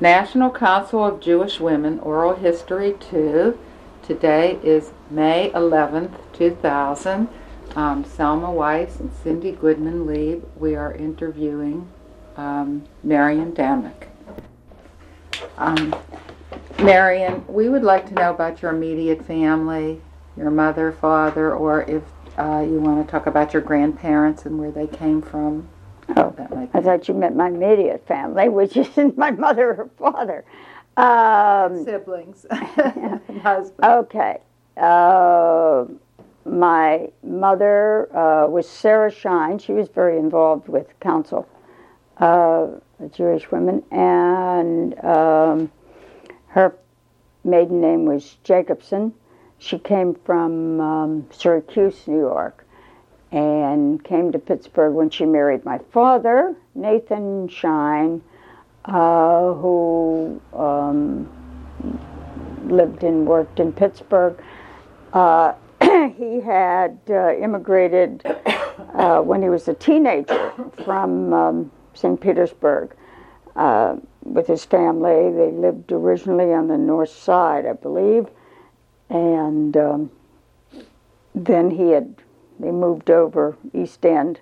National Council of Jewish Women, Oral History 2. Today is May 11th, 2000. Selma Weiss and Cindy Goodman-Lieb. We are interviewing Marion Damick. Marion, we would like to know about your immediate family, your mother, father, or if you want to talk about your grandparents and where they came from. Oh, I thought you meant my immediate family, which isn't my mother or father. Siblings and husband. Okay. My mother was Sarah Shine. She was very involved with Council of Jewish Women, and her maiden name was Jacobson. She came from Syracuse, New York, and came to Pittsburgh when she married my father, Nathan Shine, who lived and worked in Pittsburgh. He had immigrated when he was a teenager from St. Petersburg with his family. They lived originally on the north side, I believe, and then they moved over East End,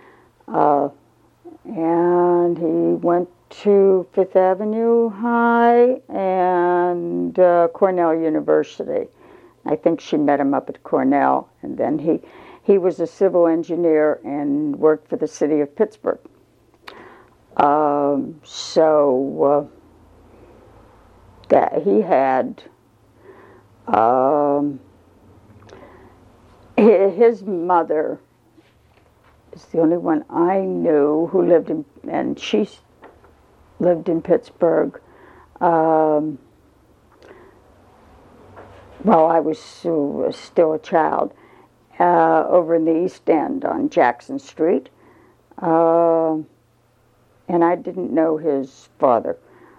and he went to Fifth Avenue High and Cornell University. I think she met him up at Cornell, and then he was a civil engineer and worked for the city of Pittsburgh. That he had his mother is the only one I knew who lived in, and she lived in Pittsburgh. While I was still a child, over in the East End on Jackson Street. And I didn't know his father.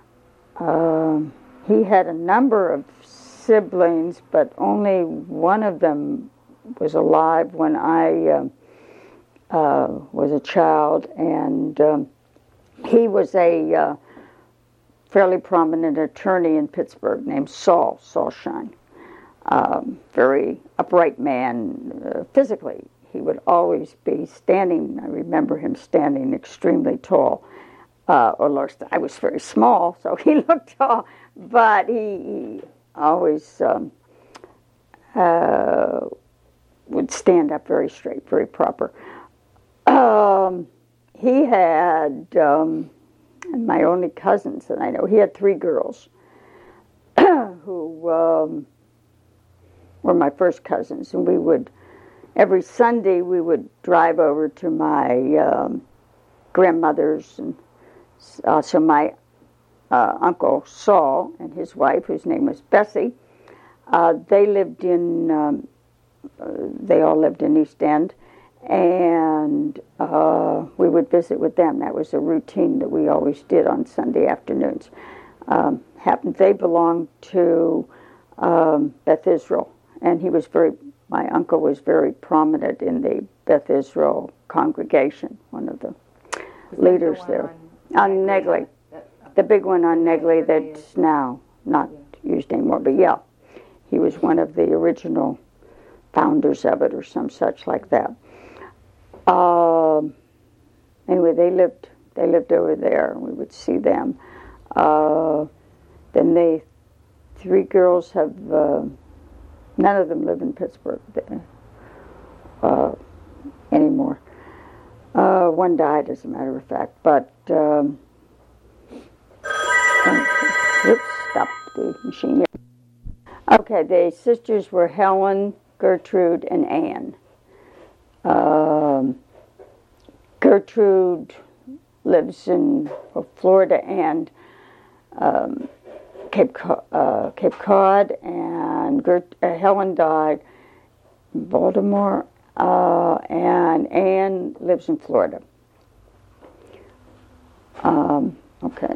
He had a number of siblings, but only one of them was alive when I was a child, and he was a fairly prominent attorney in Pittsburgh named Saul Shine. Very upright man physically. He would always be standing. I remember him standing extremely tall. Or I was very small, so he looked tall. But he always would stand up very straight, very proper. He had, my only cousins that I know, he had 3 girls who were my first cousins, and every Sunday we would drive over to my grandmother's, and so my Uncle Saul and his wife, whose name was Bessie, they all lived in East End, and we would visit with them. That was a routine that we always did on Sunday afternoons. They belonged to Beth Israel. And my uncle was very prominent in the Beth Israel congregation, one of the leaders there. On Negley. The big one on Negley that's now not used anymore. But yeah, he was one of the original founders of it or some such like that. Anyway, they lived over there, and we would see them. Then 3 girls have... none of them live in Pittsburgh anymore. One died, as a matter of fact. But, stop the machine here. Okay, the sisters were Helen, Gertrude, and Anne. Gertrude lives in Florida and Cape Cod, and Helen died in Baltimore, and Anne lives in Florida. Okay.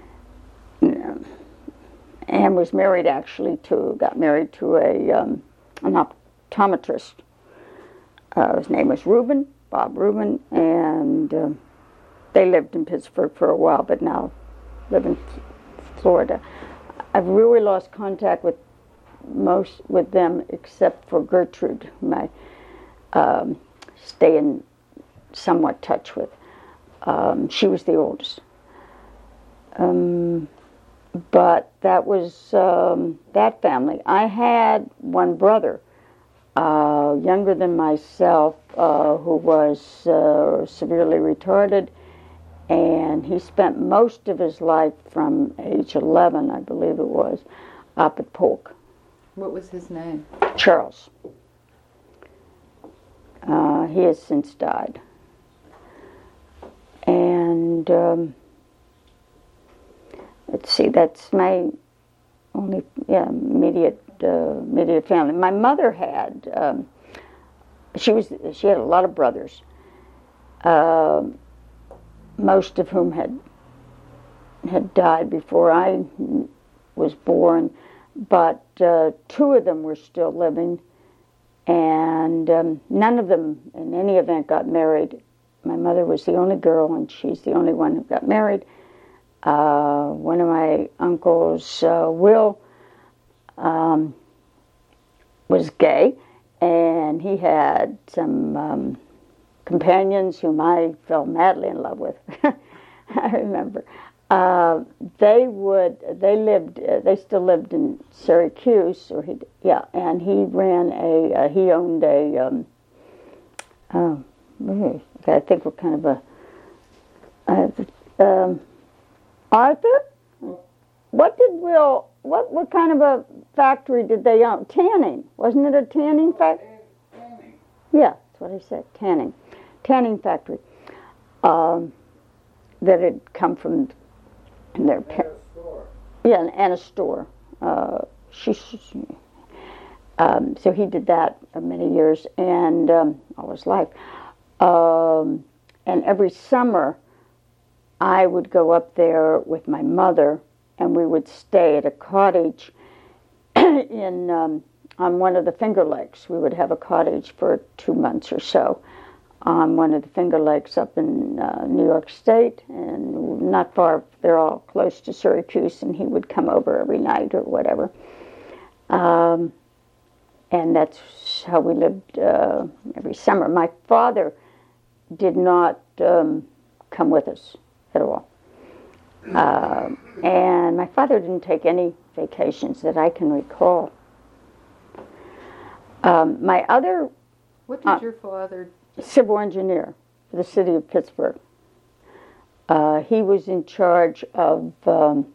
Anne was married got married to an optometrist. His name was Bob Rubin, and they lived in Pittsburgh for a while, but now live in Florida. I've really lost contact with them except for Gertrude, whom I stay in somewhat touch with. She was the oldest. But that was that family. I had one brother, younger than myself, who was severely retarded, and he spent most of his life from age 11, I believe it was, up at Polk. What was his name? Charles. He has since died. And let's see, that's my only immediate family. My mother had she had a lot of brothers, most of whom had died before I was born, but two of them were still living, and none of them in any event got married. My mother was the only girl, and she's the only one who got married. One of my uncles, Will, was gay, and he had some companions whom I fell madly in love with. I remember. They still lived in Syracuse, and he ran he owned I think what kind of Arthur? What kind of a factory did they own? Tanning. Wasn't it a tanning factory? Tanning. Yeah, that's what I said, tanning. Tanning factory. That had come from their parents. Yeah, and a store. So he did that many years, and all his life. And every summer, I would go up there with my mother, and we would stay at a cottage on one of the Finger Lakes. We would have a cottage for 2 months or so on one of the Finger Lakes up in New York State, and not far. They're all close to Syracuse, and he would come over every night or whatever. And that's how we lived every summer. My father did not come with us at all. And my father didn't take any vacations that I can recall. My other... What did your father... Civil engineer for the city of Pittsburgh. He was in charge of all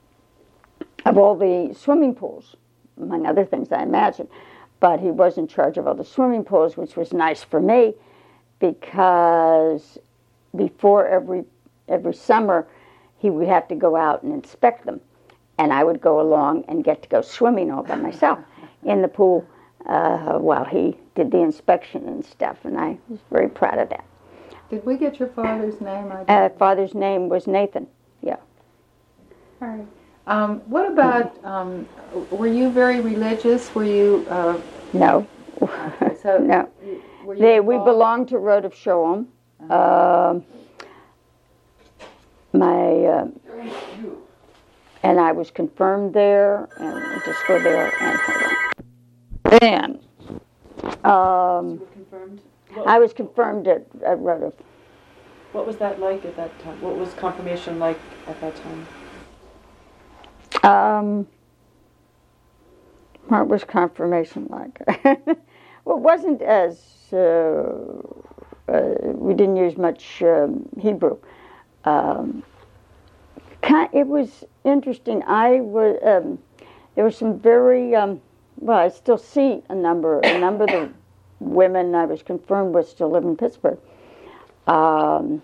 the swimming pools, among other things, I imagine. But he was in charge of all the swimming pools, which was nice for me, because before every summer, he would have to go out and inspect them. And I would go along and get to go swimming all by myself in the pool while he did the inspection and stuff. And I was very proud of that. Did we get your father's name? Father's name was Nathan, yeah. All right. What about, were you very religious? Were you... No. So no. We belonged to Road of Shalom. And I was confirmed there, and just go there and hold on. Then, you were confirmed? I was confirmed at Road of. What was that like at that time? What was confirmation like at that time? What was confirmation like? Well, it wasn't as we didn't use much Hebrew. It was interesting. There were some very well. I still see a number of the women I was confirmed with still live in Pittsburgh, and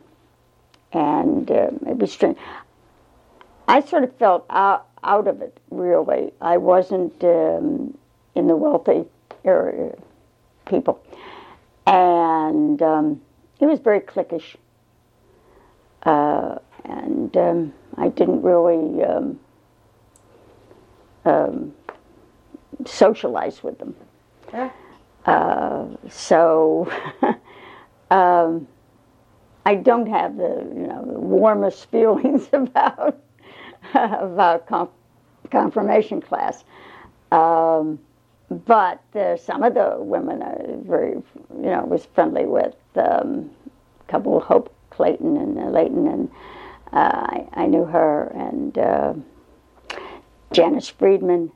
maybe strange. I sort of felt out of it, really. I wasn't in the wealthy area people. And it was very cliquish. And I didn't really socialize with them. Yeah. So I don't have the warmest feelings about of our confirmation class. But some of the women I was friendly with. A couple, Hope Clayton and Layton, and I knew her, and Janice Friedman.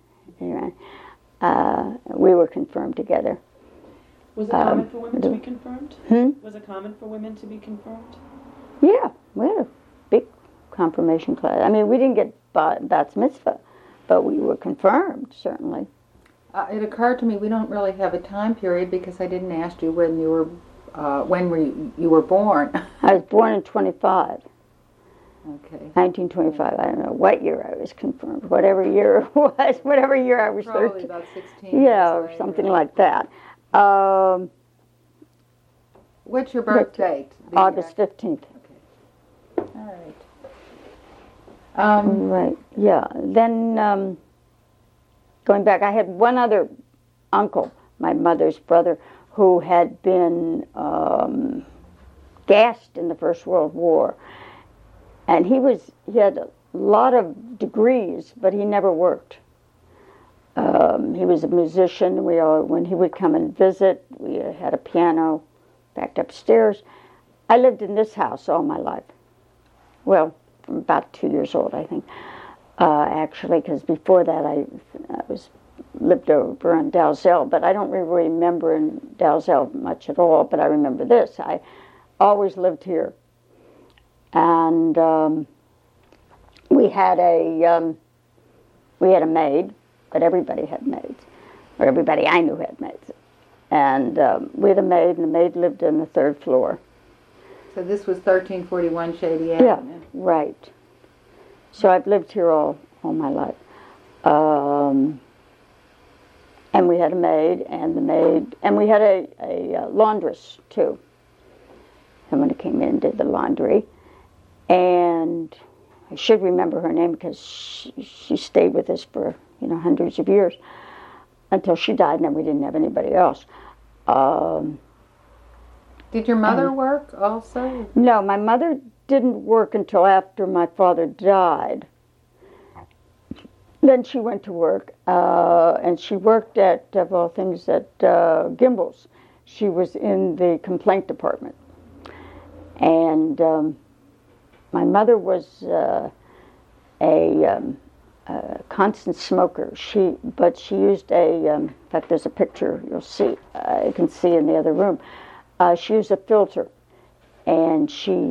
We were confirmed together. Was it common for women to be confirmed? Was it common for women to be confirmed? Yeah, we had a big confirmation class. I mean, we didn't get bat mitzvah, but we were confirmed, certainly. It occurred to me we don't really have a time period because I didn't ask you when you were born. I was born in 25. Okay. 1925. I don't know what year I was confirmed. Whatever year it was. Whatever year I was Probably 13. about 16 Yeah, or years later. something like that. What's your birth date? August 15th. Okay. All right. Right. Yeah. Then going back, I had one other uncle, my mother's brother, who had been gassed in the First World War. And he had a lot of degrees, but he never worked. He was a musician. When he would come and visit, we had a piano back upstairs. I lived in this house all my life. Well, from about 2 years old, I think, actually, because before that I lived over on Dalzell, but I don't really remember in Dalzell much at all, but I remember this. I always lived here. And we had a maid, but everybody had maids, or everybody I knew had maids. And we had a maid, and the maid lived on the 3rd floor. So this was 1341 Shady Avenue. Yeah, right. So I've lived here all my life. And we had a maid, and we had a laundress too. Someone who came in and did the laundry. And I should remember her name because she stayed with us for hundreds of years until she died, and then we didn't have anybody else. Did your mother work also? No, my mother didn't work until after my father died. Then she went to work, and she worked at, of all things, at Gimbel's. She was in the complaint department. And my mother was a constant smoker. But she used in fact, there's a picture you'll see. You can see in the other room. She used a filter, and she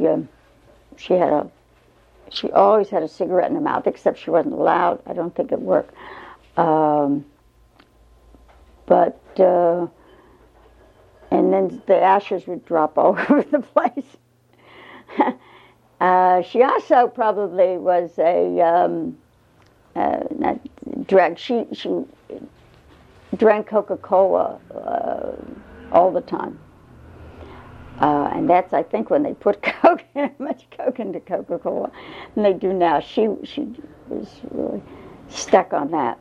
always had a cigarette in her mouth, except she wasn't allowed. I don't think it worked. And then the ashes would drop all over the place. She also probably was not drug. She drank Coca-Cola all the time. And that's, I think, when they put much Coke into Coca-Cola than they do now. She was really stuck on that.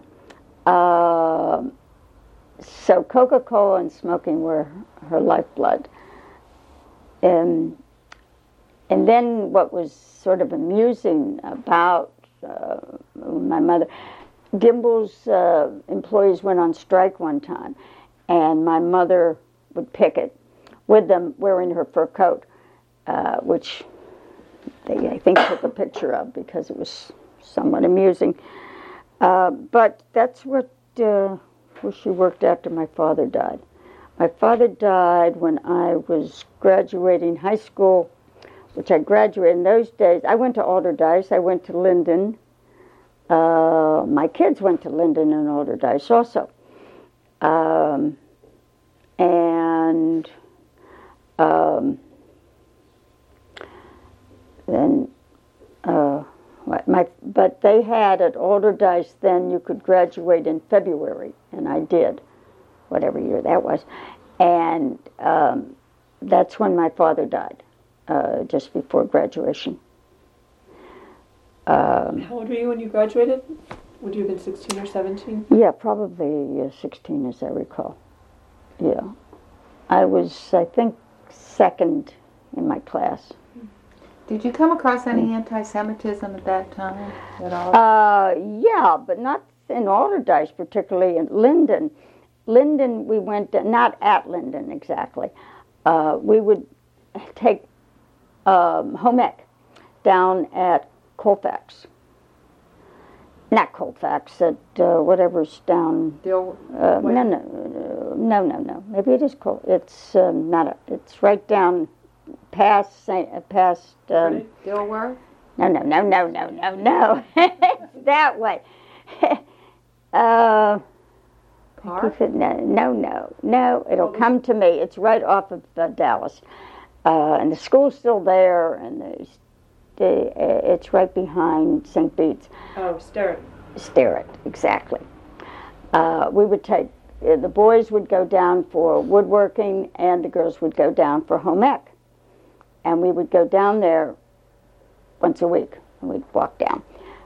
So Coca-Cola and smoking were her lifeblood. And then what was sort of amusing about my mother, Gimbel's employees went on strike one time, and my mother would picket with them wearing her fur coat, which they, I think, took a picture of because it was somewhat amusing. But that's where she worked after my father died. My father died when I was graduating high school, which I graduated in those days. I went to Alderdice. I went to Linden. My kids went to Linden and Alderdice also. But they had at Alderdice then you could graduate in February, and I did, whatever year that was. And that's when my father died, just before graduation. How old were you when you graduated? Would you have been 16 or 17? Yeah, probably 16, as I recall. Yeah. I was, I think, second in my class. Did you come across any anti-Semitism at that time at all? Yeah, but not in Alderdice, particularly in Linden. Linden, we went, not at Linden exactly. We would take home ec down at Colfax. Not Colfax, at whatever's down. Still, No. Maybe it is Colfax. It's not. It's right down past Dilworth? No. That way. Park? No. It'll come to me. It's right off of Dallas, and the school's still there, and it's right behind St. Bede's. Oh, Sterrett. Sterrett, exactly. We would take the boys would go down for woodworking, and the girls would go down for home ec, and we would go down there once a week, and we'd walk down.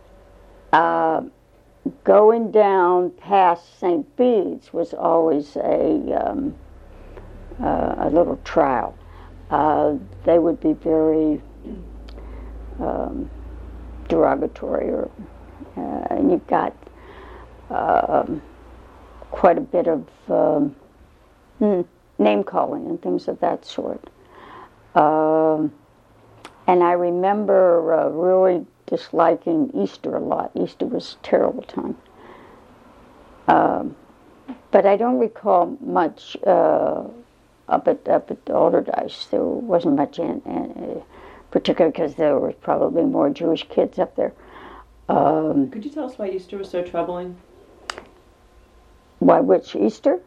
Going down past St. Bede's was always a little trial. They would be very derogatory, and you've got quite a bit of name calling and things of that sort. And I remember really disliking Easter a lot. Easter was a terrible time. But I don't recall much up at Alderdice. There wasn't much in particularly because there were probably more Jewish kids up there. Could you tell us why Easter was so troubling? Why, which Easter?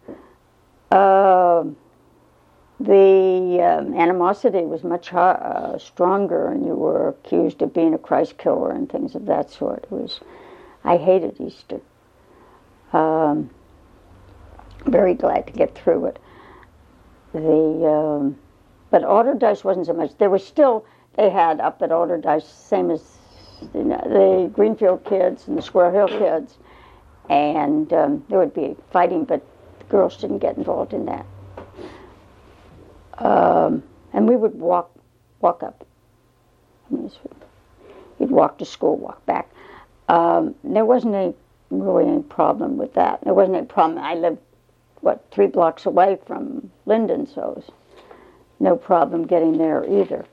The animosity was much stronger, and you were accused of being a Christ killer and things of that sort. I hated Easter. Very glad to get through it. But Alderdice wasn't so much. They had up at Alderdice, same as the Greenfield kids and the Square Hill kids, and there would be fighting, but the girls didn't get involved in that. And we would walk up. You'd walk to school, walk back. There wasn't really any problem with that. There wasn't any problem. I lived, 3 blocks away from Linden, so it was no problem getting there either.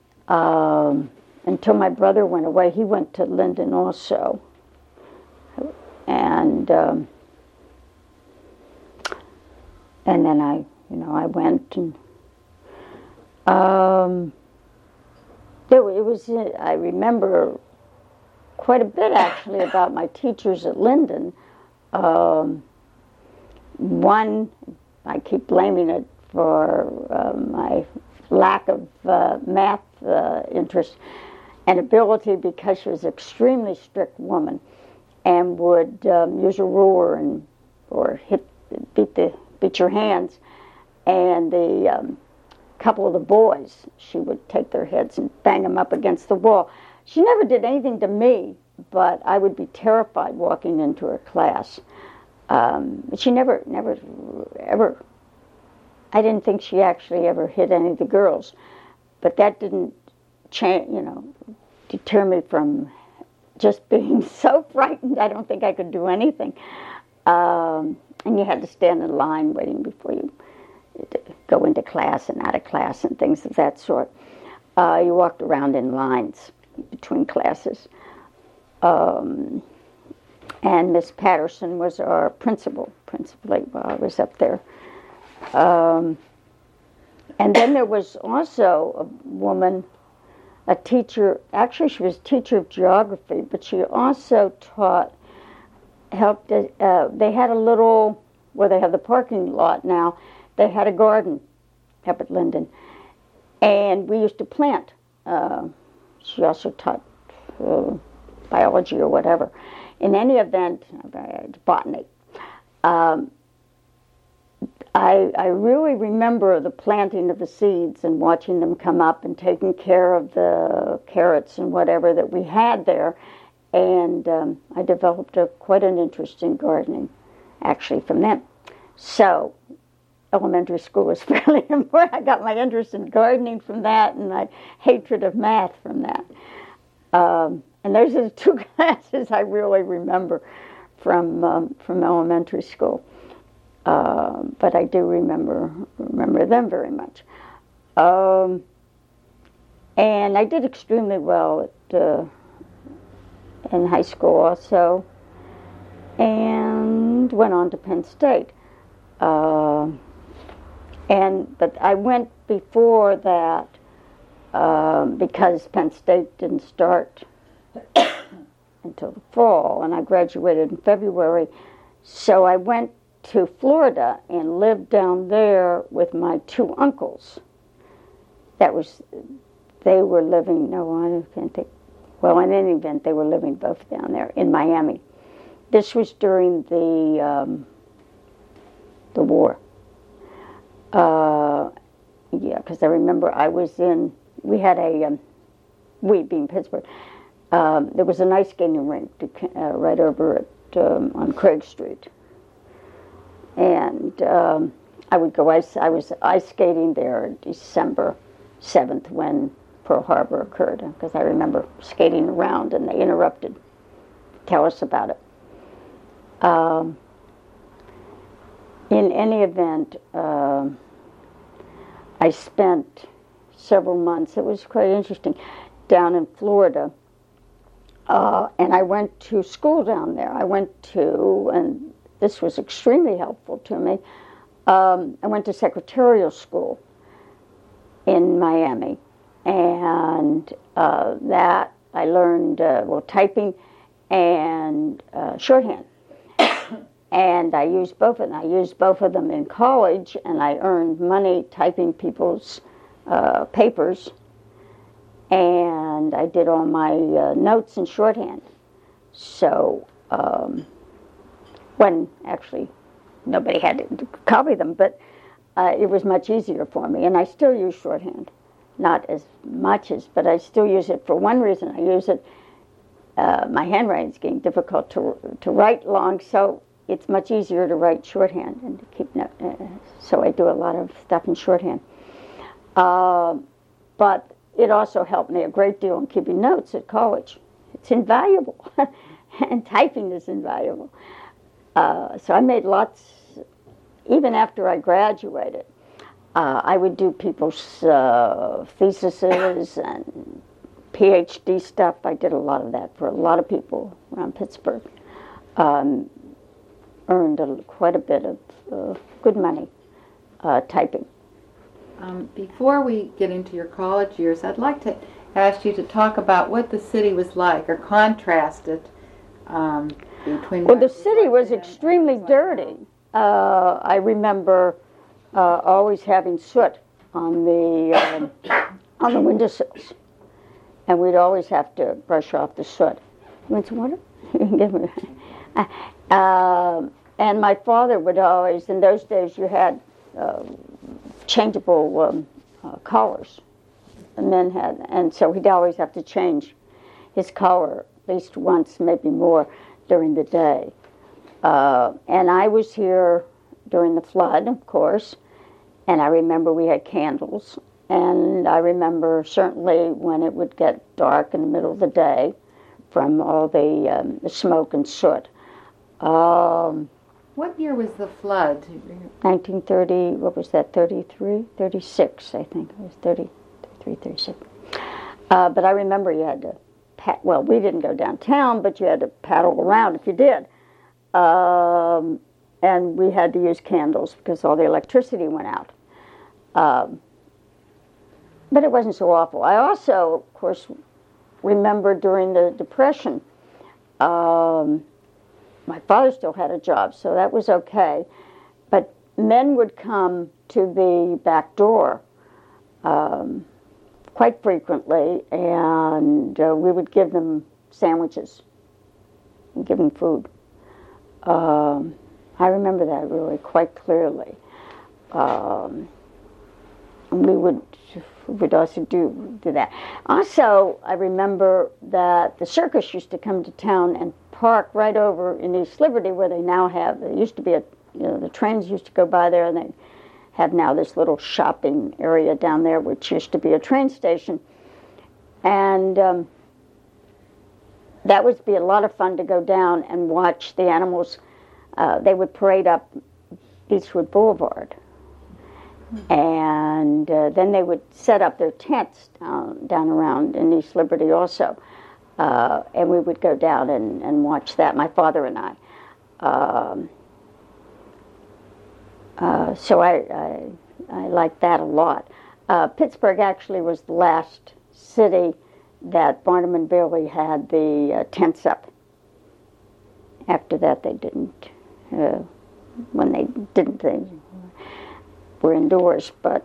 Until my brother went away, he went to Linden also. And then I went, and I remember quite a bit actually about my teachers at Linden. One, I keep blaming it for my lack of math interest and ability, because she was an extremely strict woman and would use a ruler or beat your hands. And the couple of the boys, she would take their heads and bang them up against the wall. She never did anything to me, but I would be terrified walking into her class. She never ever, I didn't think she actually ever hit any of the girls, but that didn't deter me from just being so frightened. I don't think I could do anything. And you had to stand in line waiting before you go into class and out of class and things of that sort. You walked around in lines between classes. And Miss Patterson was our principally while I was up there. And then there was also a woman, a teacher. Actually, she was a teacher of geography, but she also helped. They had a little, where they have the parking lot now, they had a garden up at Linden. And we used to plant. She also taught biology or whatever. In any event, botany. I really remember the planting of the seeds and watching them come up and taking care of the carrots and whatever that we had there. And I developed quite an interest in gardening, actually, from them. So elementary school was fairly important. I got my interest in gardening from that, and my hatred of math from that. And those are the two classes I really remember from elementary school. But I do remember them very much. And I did extremely well in high school also, and went on to Penn State. But I went before that because Penn State didn't start until the fall, and I graduated in February. So I went to Florida and lived down there with my two uncles. They were living, no, I can't think. Well, in any event, they were living both down there in Miami. This was during the war. Yeah, because I remember we being Pittsburgh, there was an ice skating rink right over on Craig Street. And I was ice skating there December 7th when Pearl Harbor occurred, because I remember skating around and they interrupted to tell us about it. In any event, I spent several months, it was quite interesting, down in Florida. And I went to school down there. And this was extremely helpful to me. I went to secretarial school in Miami. And that I learned, typing and shorthand. And I used both of them. I used both of them in college, and I earned money typing people's papers. And I did all my notes in shorthand. So when actually nobody had to copy them, but it was much easier for me. And I still use shorthand. Not as much as, but I still use it for one reason. I use it, my handwriting's getting difficult to write long, so it's much easier to write shorthand and to keep so I do a lot of stuff in shorthand. But it also helped me a great deal in keeping notes at college. It's invaluable, and typing is invaluable. So I made lots, even after I graduated. I would do people's theses and PhD stuff. I did a lot of that for a lot of people around Pittsburgh. Earned quite a bit of good money typing. Before we get into your college years, I'd like to ask you to talk about what the city was like, or contrast it between... Well, the city was extremely dirty. I remember always having soot on the windowsills, and we'd always have to brush off the soot. You want some water? And my father would always, in those days, you had changeable collars. The men had, and so he'd always have to change his collar at least once, maybe more, during the day. And I was here during the flood, of course, and I remember we had candles, and I remember certainly when it would get dark in the middle of the day from all the smoke and soot. What year was the flood? 1930, what was that, 33? 36, I think. It was 33, 36. But I remember you had to, we didn't go downtown, but you had to paddle around if you did. And we had to use candles because all the electricity went out. But it wasn't so awful. I also, of course, remember during the Depression, my father still had a job, so that was okay. But men would come to the back door quite frequently, and we would give them sandwiches and give them food. I remember that really quite clearly. We would also do that. Also, I remember that the circus used to come to town and park right over in East Liberty, where they now have. There used to be the trains used to go by there, and have now this little shopping area down there, which used to be a train station. And that would be a lot of fun to go down and watch the animals. They would parade up Beechwood Boulevard. And then they would set up their tents down around in East Liberty also. And we would go down and watch that, my father and I. So I liked that a lot. Pittsburgh actually was the last city that Barnum and Bailey had the tents up. After that, they didn't. When they didn't, they were indoors. But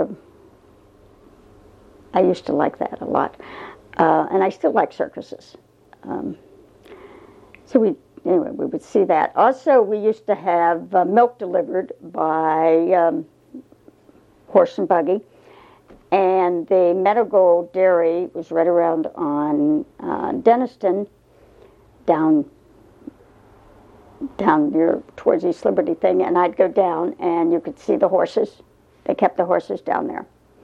I used to like that a lot. And I still like circuses. So we would see that. Also, we used to have milk delivered by horse and buggy. And the Meadow Gold Dairy was right around on Denniston, down near towards East Liberty thing. And I'd go down, and you could see the horses. They kept the horses down there,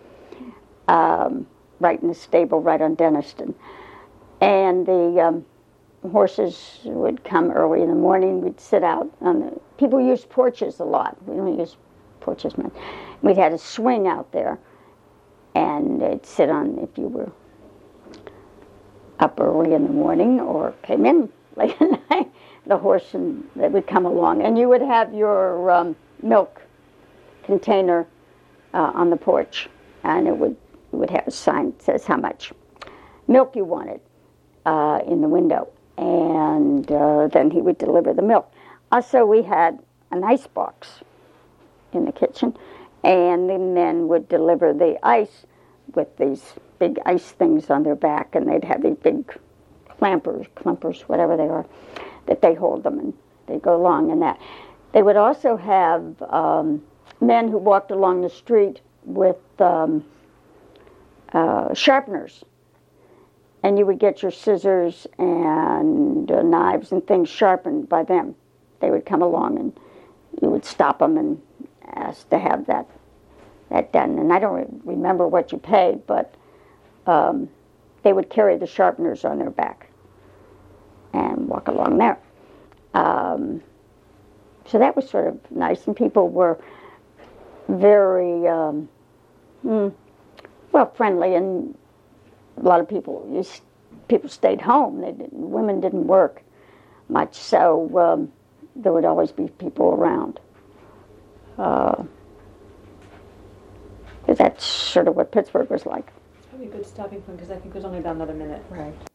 right in the stable, right on Denniston. And the horses would come early in the morning. We'd sit out on the. People used porches a lot. We don't use porches, man. We had a swing out there. And they'd sit on, if you were up early in the morning or came in late at night, the horse, and they would come along. And you would have your milk container on the porch, and you would have a sign that says how much milk you wanted in the window. And then he would deliver the milk. Also, we had an ice box in the kitchen. And the men would deliver the ice with these big ice things on their back, and they'd have these big clumpers, whatever they are, that they hold them, and they go along in that. They would also have men who walked along the street with sharpeners, and you would get your scissors and knives and things sharpened by them. They would come along, and you would stop them and asked to have that done. And I don't remember what you paid, but they would carry the sharpeners on their back and walk along there. So that was sort of nice, and people were very friendly, and a lot of people stayed home. Women didn't work much, so there would always be people around. That's sort of what Pittsburgh was like. It's probably a good stopping point because I think there's only about another minute. Right.